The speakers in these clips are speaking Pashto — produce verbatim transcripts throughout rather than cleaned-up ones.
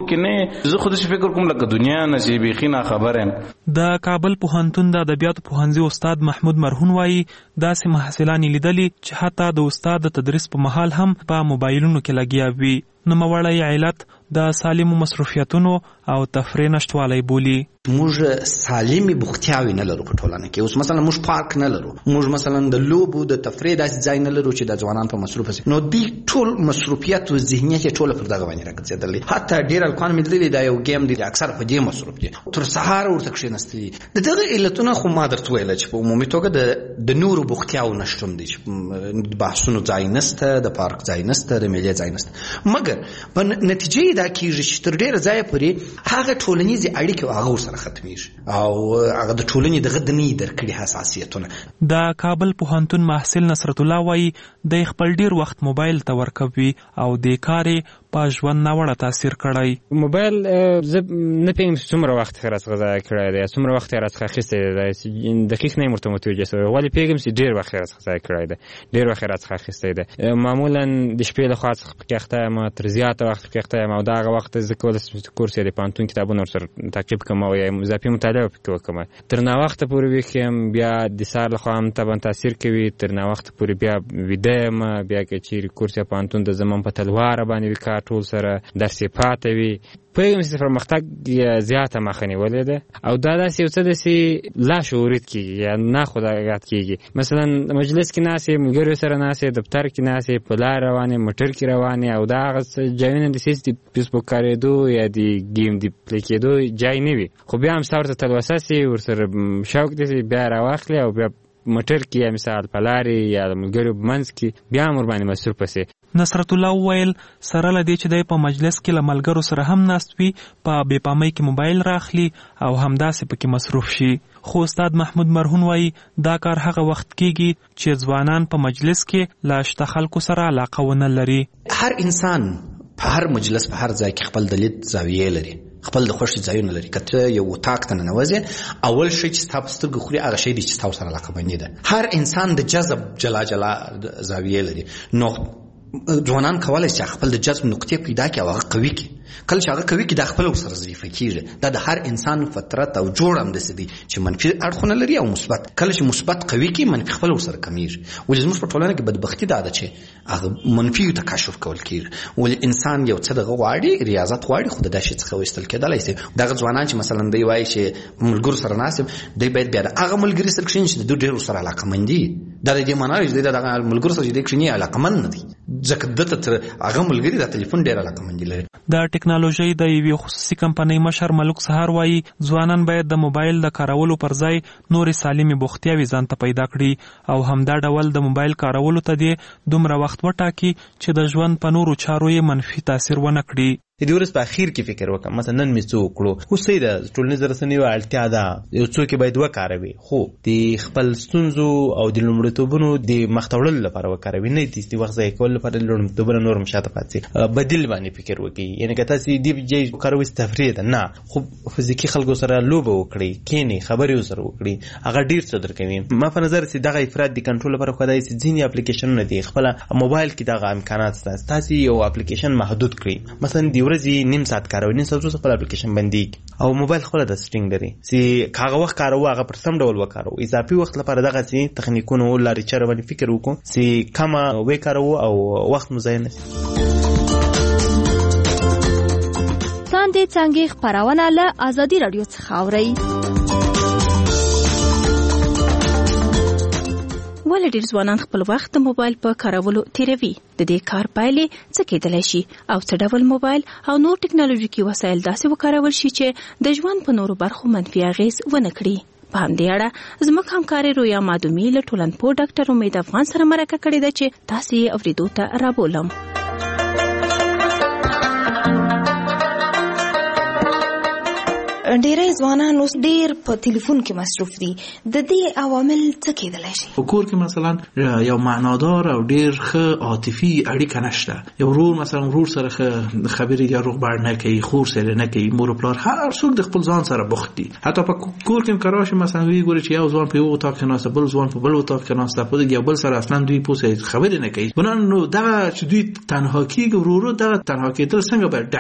کې نه. زه خو داسې فکر کوم لکه دنیا نه چې بیخي ناخبر یم. د کابل پوهنتون د ادبیاتو پوهنځي استاد محمود مرهون وایي داسې محصلان لیدلي چې حتی د استاد د تدریس په مهال هم په موبایلونو کې لګیا وي. نوموړی علت د سالمو مصروفیتونو او تفریح نشتوالی بولي. موږ سالمي بوختیاوي نه لرو په ټولنه کې. اوس مثلا موږ پارک نه لرو، موږ مثلا د لوبو د تفریح داسې ځای نه لرو چې د ځوانان په مصروف شي. نو دی ټول مصروفیت او ذهنیت ټول پر دغه باندې راګرځېدلې. حتی ډیر الکان مې لیدلې دا یو گیم دی اکثر په دې مصروف دي، تر سهار ورته کښېنستي. دغه علتونه خو ما درته ویل چې په عمومي توګه د د نورو بوختیاو نشتون دي چې بحثونو ځای نشته، د پارک ځای نشته، د میلې ځای نشته. مګر په نتیجه دا کېږي چې تر ډیره ځایه پورې هغه ټولنیزې اړیکې هغه ورسره ختمیږي او هغه د ټولنې دغه د نه درکړي حساسیتونه. د کابل پوهنتون محصل نصرت الله وایي د خپل ډیر وخت موبایل ته ورکوي او د کار په ژوند ناوړه تاثیر کړی. موبایل زه نه پوهېږم چې څومره وخت یې راڅخه ضایع کړی دی، څومره وخت یې راڅخه اخیستی دی، دقیق نه یم ورته متوجه شوی، ولې پوهېږم چې ډېر وخت یې راڅخه ضایع کړی دی، ډېر وخت یې راڅخه اخیستی دی. معمولا د شپې له خوا څخه پکې اخته یم، تر زیاته وخت پکې اخته یم او د هغه وخت زه کولی شم چې کورس یا د پوهنتون کتابونه ورسره تعقیب کړم او یا اضافي مطالعه پکې وکړم. تر ناوخته پورې ویښ یم، بیا د سهار له خوا هم طبعا تاثیر کوي. تر ناوخته پورې بیا ویده یم، بیا که چیرې کورس یا پوهنتون د زمان په تلواره باندې وي کار ټول سره درس یې پاته وي. پوهېږم چې پرمختګ زیاته مخه نیولې ده او دا داسې یو څه داسې لاشعوري کېږي یا ناخودآګاه کېږي. مثلا مجلس کې ناست یې، ملګریو سره ناست یې، دفتر کې ناست یې، په لار روان یې، موټر کې روان یې او دا هغه ځایونه داسې چې د فیسبوک کارېدو یا د ګیم د پلی کېدو ځای نه وي، خو بیا هم ستا ورته تلوسه سي، ورسره شوق داسې بیا راواخلې او بیا موټر کې یا مثال په لارې یا د ملګریو په منځ کې بیا هم ورباندې مصروفه سي. نصرت الله وویل سره له دې چې دی په مجلس کې له ملګرو سره هم ناست وي، په بې پامۍ کې موبایل راخلي او همداسې پکې مصروف شي. خو استاد محمود مرهون وایي دا کار هغه وخت کېږي چې ځوانان په مجلس کې له شته خلکو سره علاقه ونه لري. هر انسان په هر مجلس په هر ځای کې خپل د لید زاویې لري، خپل د خوښې ځایونه لري. که ته یو اتاق ته ننوځې، اول شی چې ستا په سترګو خوري هغه شی دی چې ستا ورسره علاقه مندي ده. هر انسان د جذب جلا جلا زاویې لري. نو ځوانان کولی چې خپل د جذب نقطې پیدا کړي او هغه قوي کړي. کله چې هغه قوي کړي دا خپل ورسره ضعیفه کېږي. دا د هر انسان فطرت او جوړ هم داسې دی چې منفي اړخونه لري او مثبت. کله چې مثبت قوي کړي منفي خپل ورسره کمیږي. ولې زموږ په ټولنه کې بدبختي دا ده چې هغه منفي ته کشف کول کېږي. ولې انسان یو څه دغه غواړي، ریاضت غواړي، خو د داسې څخه وایستل کېدلی شي. دغه ځوانان چې مثلا دی وایي چې ملګرو سره ناست دی باید بیا د هغه ملګري سره کښېني چې د دوی ډېر ورسره علاقمند دي. دا د دې معنا چې د دغه ملګرو سره چې دی کښېني علاقمند نه دي، ځکه دته تر هغه ملګري د ټلیفون ډېر علاقمند لري. د ټکنالوژۍ د یوې خصوصي کمپنۍ مشر ملک سهار وایي ځوانان باید د موبایل د کارولو پر ځای نورې سالمې بوختیاوې ځان ته پیدا کړي او همدا ډول د موبایل کارولو ته دې دومره وخت وټاکي چې د ژوند په نورو چارو یې منفي تاثیر ونه کړي. د دې ورځ په اخیر کې فکر وکړم مثلا نن مې څه وکړو. اوس صحیح ده، ټولنیزو رسنیو اړتیا ده، یو څوک باید وکاروي، خو د خپل ستونزو او د لومړیتوبونو د مخته وړلو لپاره وکاروي، نه د وخت ضایع کولو لپاره لومړیتوبونه نور هم شاته پاتې سي. بدیل باندې فکر وکړي، یعنې که تاسې دې ځای وکاروئ تفریح ده، نه خو فزیکي خلکو سره لوبه وکړئ، کښېنئ، خبرې ورسره وکړئ، هغه ډېر څه درکوي. ما په نظر چې دغه افراد د کنټرول لپاره کېدای شي ځینې اپلیکیشنونه دي خپله موبایل کې دغه امکانات شته، تاسې یو اپلیکیشن محدود کړئ. مثلا د ورځې نیم ساعت کاروي، نیم ساعت وروسته خپل اپلیکیشن بندېږي او موبایل خپله د سټینګ لري چې هغه وخت کاروو هغه پر سم ډول وکاروو. اضافي وخت لپاره دغسې تخنیکونو لارې چارې باندې فکر وکړو چې کمه وکاروو او وخت مو ضایع نه شي. څاندې څانګې خپرونه له ازادي راډیو څخه اورئ. ولې ډېر ځوانان خپل وخت د موبایل په کارولو تیروي؟ د دې کار پایلې څه کېدلی شي او څه ډول موبایل او نور ټکنالوژیکي وسایل داسې وکارول شي چې د ژوند په نورو برخو منفي اغېز ونه کړي؟ په همدې اړه زموږ همکارې رویا مادومي له ټولنپوه ډاکټر امید افغان سره مرکه کړې ده چې تاسې یې اورېدو ته رابولم. ډېری ځوانان اوس ډېر په ټلیفون کې مصروف دي. د دې عوامل څه کېدلی شي؟ په کور کې مثلا یو معنادار او ډېر ښه عاطفي اړیکه نشته. یو ورور مثلا ورور سره ښه خبرې یا روغبړ نه کوي، خور سره نه کوي، مور او پلار هر څوک د خپل ځان سره بوخت دي. حتی په کور کې هم که راشي مثلا وګوري چې یو ځوان په یو اتاق کې ناسته، بل ځوان په بل اتاق کې ناسته، په یو بل سره اصلا دوی پوسې خبرې نه کوي. بنان نو دغه چې دوی تنها کېږي، ورورو دغه تنها کېدل څنګه باید ډک کړي؟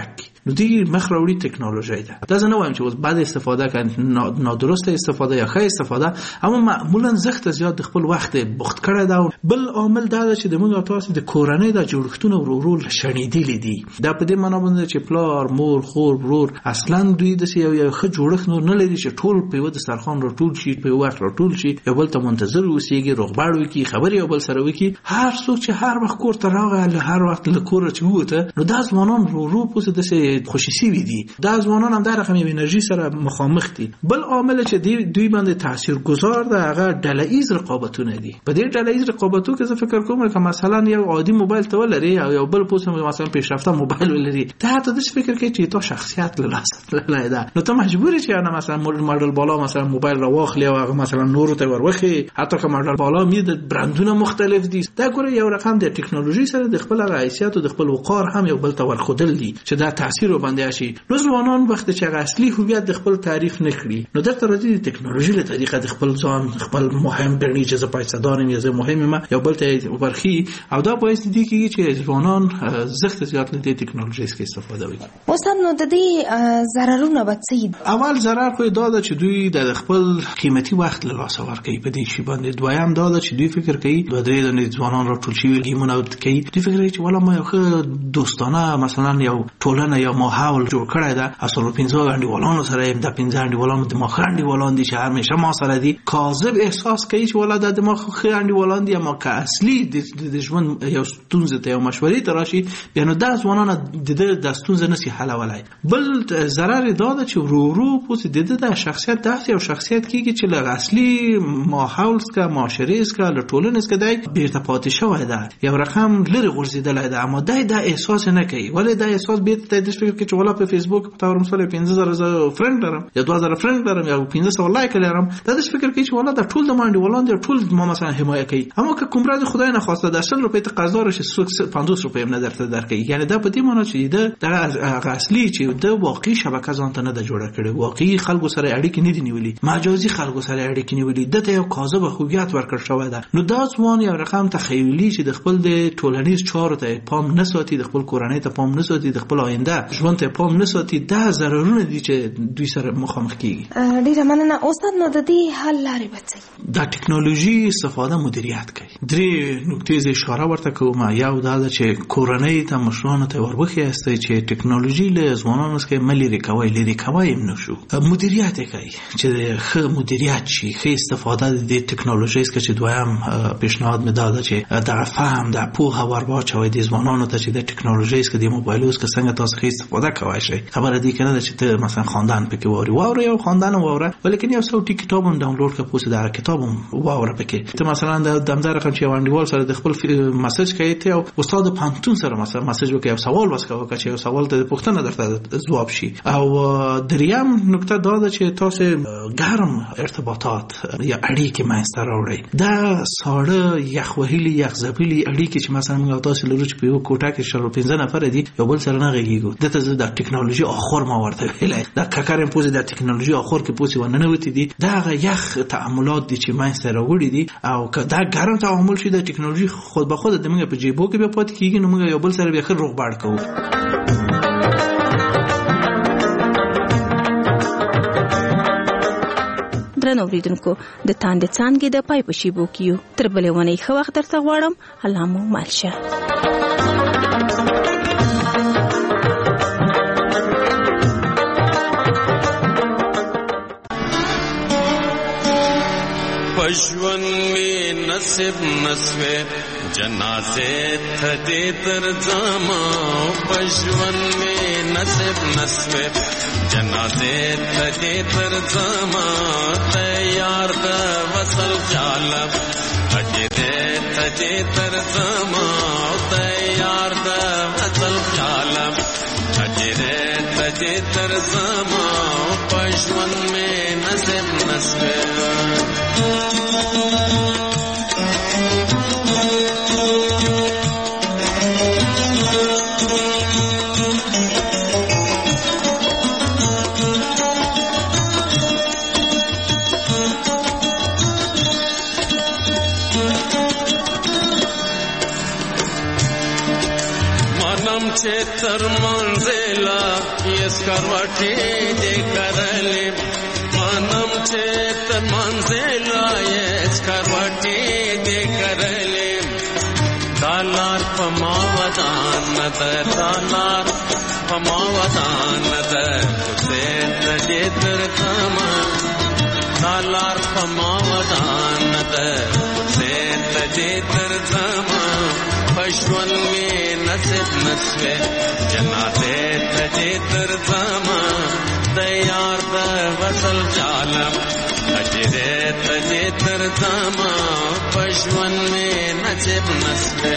نو دی مخ راوړي ټکنالوژي ده. دا زه نه وایم چې اوس بعد استفاده کړي نادرسته استفاده یا ښه استفاده، اما معمولا زخت زیات د خپل وخت بوخت کړی دا. بل عامل دا چې د موږ تاسو د کورنۍ د جوړښتونو ورو شنیدلې دي. دا په دې معنا باندې چې پلار مور خور ورور اصلا دوی د یو یو ښه جوړښت نور نه لري چې ټول په یو د سرخان را ټول شي، په یو وخت را ټول شي، یو بل ته منتظر اوسېږي، روغبړ وکړي، خبرې یو بل سره وکړي. هر څوک چې هر وخت کور ته راغی، هر وخت له کوره چې ووته، نو دا ځوانان ورو پوسه داسې خوشي شوي دي. دا ځوانان هم دا رقم یو انرژي سره مخامخ دي. بل عامل چې دی دوی باندې تاثیرگذار ده هغه ډله‌ایز رقابتونه دي. په دې ډله‌ایز رقابتو کې زه فکر کوم چې مثلا یو عادي موبایل ته ولري او یو بل پوسه مثلا پیشرفته موبایل ولري، ته ته د فکر کې چې تو شخصیت له لاس لاله ده، نو ته مجبوری چې انا مثلا ماډل بالا مثلا موبایل را واخلي او هغه مثلا نور ته وروخي، حتی که ماډل بالا می د برندونه مختلف دي. دا ګوره یو رقم د ټکنالوژي سره د خپل حیثیت او د خپل وقار هم یو بل ته ورخدل دي چې دا تاثیر باندې شي. نو ځوانان وخت چې اصلي هویت د خپل تعریف نکړي، نو درته راځي د ټکنالوژي له طریقه د خپل ځان خپل مهم ګڼي چې زه پایڅدارم یا زه مهمه ما یو بل ته ورخي، او دا باعث دي چې ځوانان زخت زیات له ټکنالوژي څخه استفاده وکړي. استاد نو د دې ضررونه به څه؟ اول ضرر خو دا ده چې دوی د خپل قیمتي وخت له لاسه ورکوي په دې شی باندې. دویم دا ده چې دوی فکر کوي دوه درې د ځوانان را ټول شي ګیمونه کوي، دوی فکر کوي چې والا ما یو ښه دوستانه مثلا یو ټولنه یا ماحول جوړ کړی ده، اصل پنځه غنډیوالانو سره یم، د پنځه غنډیوالانو د مخ غنډیوالان دي چې همیشه ما سره دي. کاذب احساس کوي چې والا د دماغ غنډیوالان دي، اما که اصلي د ژوند یو ستونزه ته یو مشورې ته راشي، بیا نو دا ځوانان د د ستونزه نشي حلولای. بل ضرر دا ده چې ورو ورو پوس د د شخصیت داسې یو شخصیت کیږي چې له اصلي ماحول څخه معاشرې څخه له ټولنې څخه دی بیرته پاتې شوی ده، یو رقم لري غورځېدلی ده، اما دا دا احساس نه کوي. ولې دا احساس بیرته د فکر کې چې ولا په فیسبوک په تور مثلا پنځه زره فرند لرم یا دوه زره فرند لرم یا پنځه سوه لایک لرم، دا د فکر کې چې ولا دا ټول د مانډي ولان دي ټول ما مثلا حمایت کوي. اما که کوم راز خدای نه خواسته د اصل روپۍ ته قرضدار شي پنځوس روپۍ هم نه درته درکړي. یعنی دا په دې معنی چې دا د اصلي چې د واقعي شبکه ځان ته نه د جوړه کړي، واقعي خلکو سره اړیکې نه دي نیولې، مجازي خلکو سره اړیکې نیولې، دته یو کاذب هویت ورکړ شوی ده. نو دا ځوان یو رقم تخیلی چې د خپل د ټولنیز چارو ته پام نه ساتي، د خپل کورنۍ ته پام نه ساتي، د خپل آینده ژوند ته پام نه ساتي، دا ضررونه دي چې دوی سره مخامخ کیږي. ډیره مننه استاد. نو د دې حل لارې به څه؟ د ټکنالوژي استفاده مدیریت کوي. درې نقطې اشاره ورته کوم. یو دا چې کورنۍ ته مشرانو ته ورغوخي است چې ټکنالوژي له ځوانانو څخه ملي ریکوي لري کوي هم نشو مدیریت کوي چې ښه مدیریت شي، ښه استفاده د ټکنالوژي څخه. چې دویم پیشنهاد مې دا ده چې د فهم د پوهه ورواچوي د ځوانانو ته چې د ټکنالوژي څخه د موبایلونو څخه څنګه تاسو ښه استفاده کوئ شئ. خبره دې کنه چې ته مثلا خواندن پکې ووري واره یو خواندن واره، ولیکن یو څو کتاب هم ډاونلوډ کړه پوسه دا کتاب هم واره پکې. ته مثلا د دمدار رقم چې وانډیوال سره د خپل میسج کوي ته او استاد پانتون سره مثلا میسج وکړي او سوال وسکوي چې یو سوال ته پوښتنه درته جواب شي. او دریم نکته دا ده چې تاسو ګرم ارتباطات یا اړیکې مینځته راوړئ. دا ساړه یخ وهلي یخ ځپلي اړیکې چې مثلا موږ تاسو لرو چې په یو کوټه کې شل پنځه نفر دي یو بل سره نه غږیږو، دته زه د ټکنالوژي اخر ما ورته ویلای دا ککرم پوزي د ټکنالوژي اخر کې پوسي ونه نوتی دي. دا یخ تعاملات دي چې مینځته راوړي دي، او که دا ګرم تعامل شي د ټکنالوژي خود به خود د موږ په جیبو کې به پات کیږي، نو موږ یو بل سره به خیر روغبړ کوو. درنو اوریدونکو، د تاند څانګې د پای په شیبو کیو تر بلې ونې ښه وخت درته غواړم. الله مو مالشه. پښون می نصیب نسوي جنازه ته تر زما، پښون می نصیب نسوي جنازه ته تر زما، تیار د وصل خیال اجه ته تر زما، تیار د وصل خیال اجه ته تر زما، پښون می نصیب نسوي. چتر منزلا یس کروټي دې کرلې مانم چتر منزلا یس کروټي دې کرلې دالار پما ودان نت دالار پما ودان نت حسین دې تر کما دالار پما ودان نت حسین دې تر کما پښون می نصیب نسوه جنازه تجې تر زما د یار د وصل جالم اجره تجې تر زما پښون می نصیب نسوه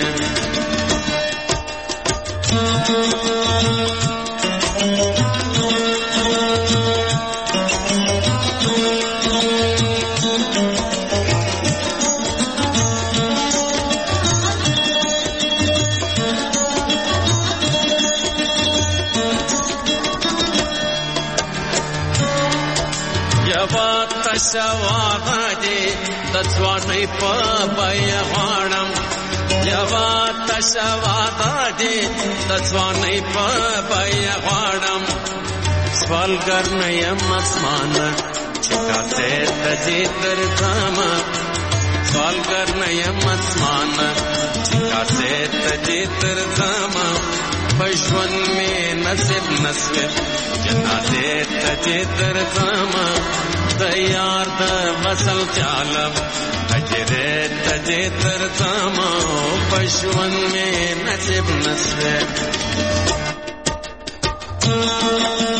شواغه دې د ځوانۍ په بیا غاړم یوا تشواغه دې د ځوانۍ په بیا غاړم سوالګر نه یم اسمان چې کاسه تجې تر زما سوالګر نه یم اسمان چې کاسه تجې تر زما پښون می نصیب نسوه جنازه تجې تر زما د یار د وصل چالم اجره تجې تر زما پښون می نصیب نسوه